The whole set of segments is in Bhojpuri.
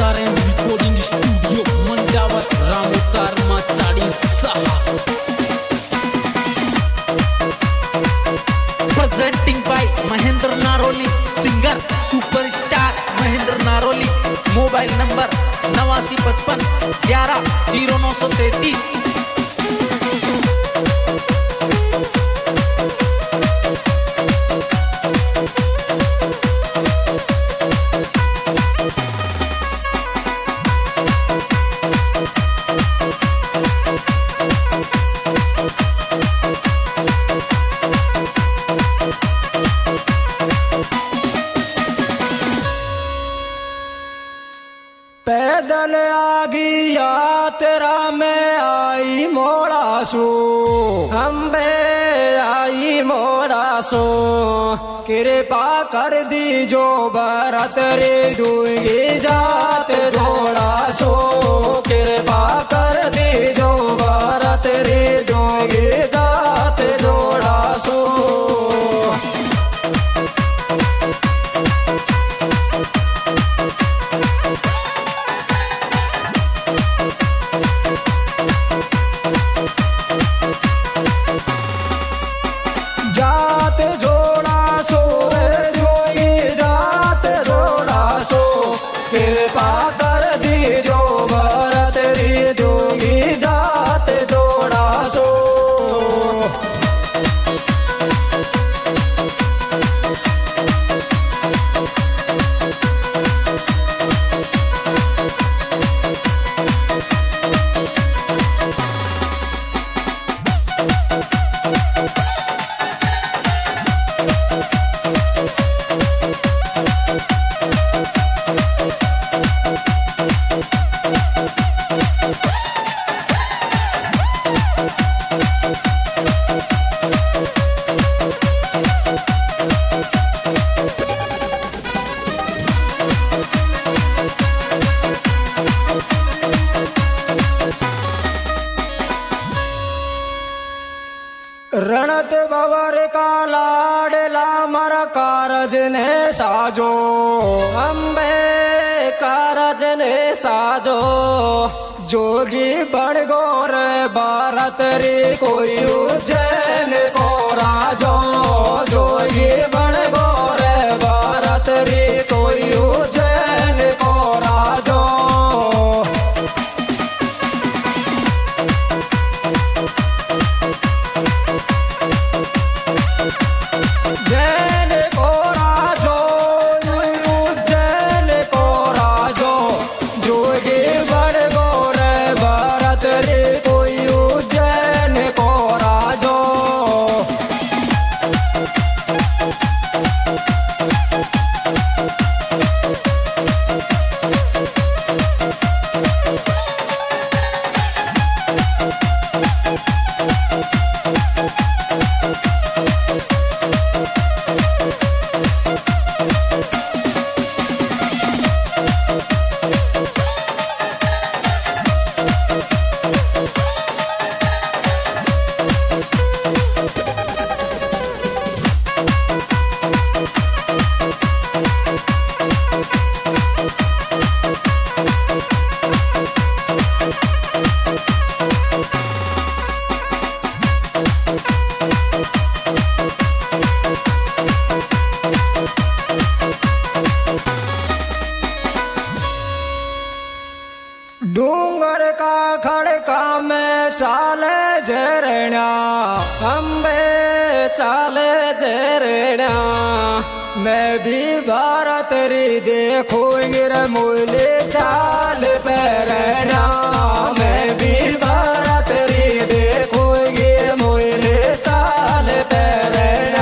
आर एम रिकॉर्डिंग स्टुडिओ मंडावर रामोकार माचाडी 6 presenting by Mahendra Naroli singer superstar Mahendra Naroli mobile number 8955 11 0933। पैदल आ गया तेरा मैं आई मोड़ासू अम्बे आई मोड़ासू कृपा कर दी जो भरत रे दूंगी जात जोड़ासू कृपा कर दी जो भरत रे दूंगी जात जोड़ासू जात जोड़ा सो जोगी जात जोड़ा सो कृपा कर दी जो भरत रे जोगी जात जोड़ा सो रणत बवर का लाडला मरा कारज ने साजो अम्बे कारज ने साजो जोगी बड़ गोर भारत रे कोई उज्जैन को राजो जोगी बड़ गोर भारत रे कोई उज्जैन को राजो जैन को राजो उज्जैन को राजो जोगी बड़ गोर भारत रे कोई उज्जैन को राजो डूंगर का खड़का में चाले झरना अम्बे चाले झरना मैं भी भारत री देखूंगी रे मोले चाल पैरना मैं भी भारत री देखूंगी मोले चाल पैरना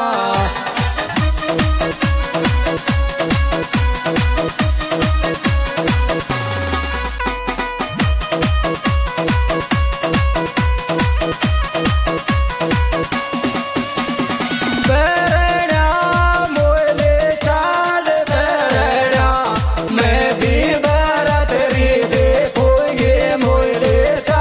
पैरना मोले चाल पैरना मैं भी भारत री देखूंगी मोले चाल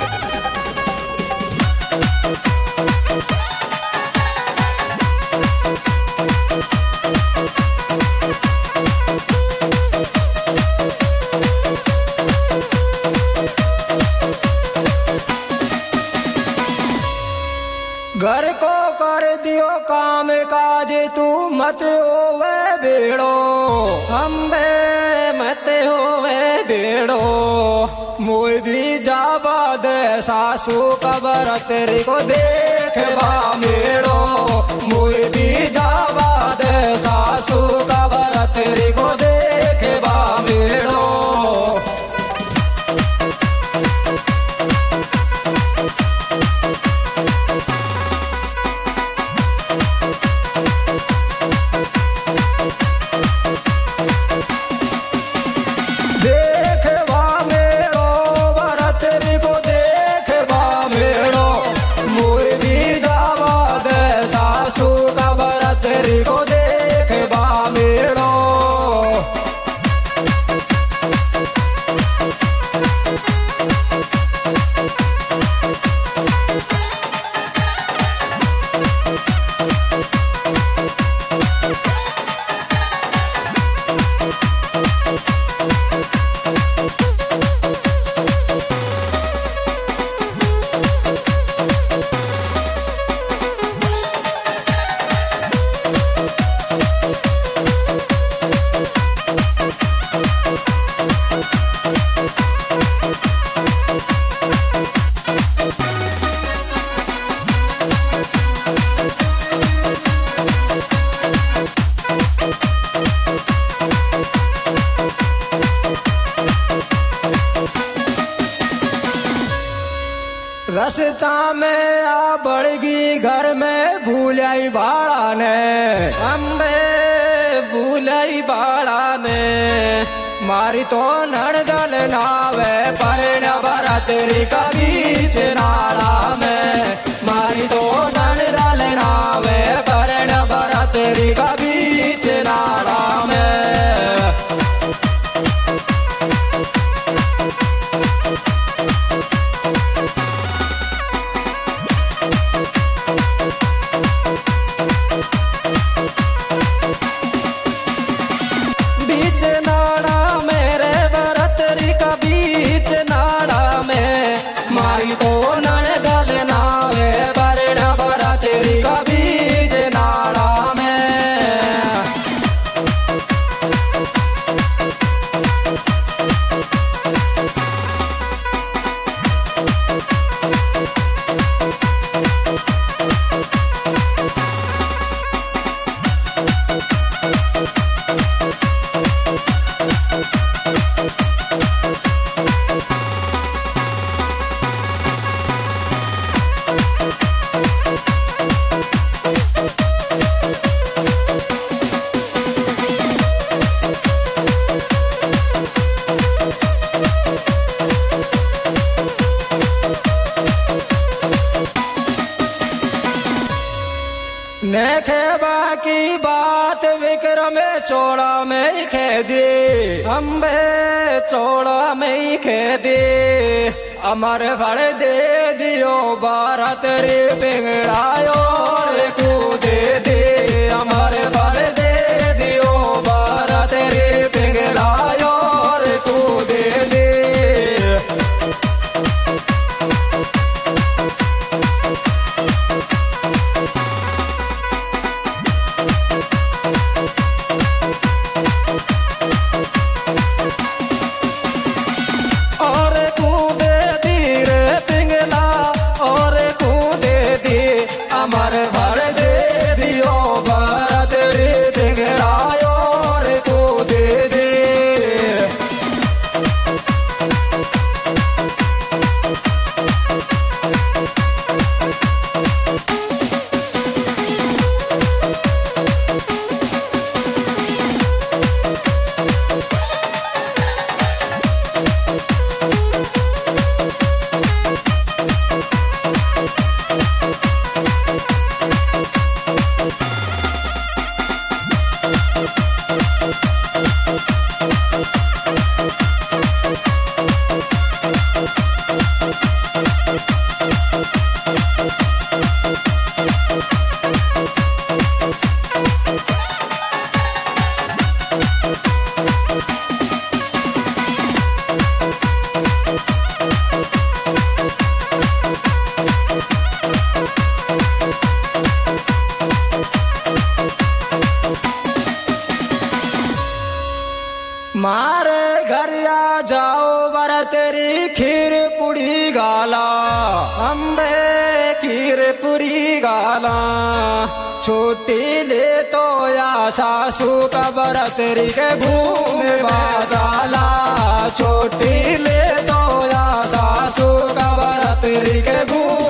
घर को कर दियो काम काज तू मत होवे बेड़ो अम्बे मत होवे बेड़ो मोय भी जाबा दे सासू कबर तेरी को देखबा मेड़ो मुई भी जावा दे सासू कबर तेरी को देखबा मेड़ो देखबा मेड़ो बर तेरी को देखबा मेड़ो मुई भी जावा दे सासू कबर तेरी को देखबा मेड़ो रास्ता में आ बढ़गी घर में भूल आई भाड़ा ने अम्बे भूलई बाड़ा ने मारी तो नड़दल नावे परण भरा तेरी का बीच नाड़ा में मारी तो नंदल नावे परण भरा तेरी का बीच नाड़ा में बीच नाड़ा मेरे बरतरी का बीच नाड़ा में मारी तो नंदल नावे परण भरा तेरी का बीच नाड़ा में नेखेबा की बात विक्रम चौड़ा में खेदे अम्बे चौड़ा में खेदे अमर फल दे दियो भारत रे पिंगड़ायो रे को दे दे अमर फल दे दियो भारत रे पिघलायो रे को दे दे और कूदे दी रे पिंगला और कूदे दी अमर मारे घर आ जाओ बर तेरी खीर पुड़ी गाला, अम्बे खीर पुड़ी गाला। छोटी ले तो या सासू कबर तेरी के घूम बाजाला, छोटी ले तो या सासू कबर तेरी के घूम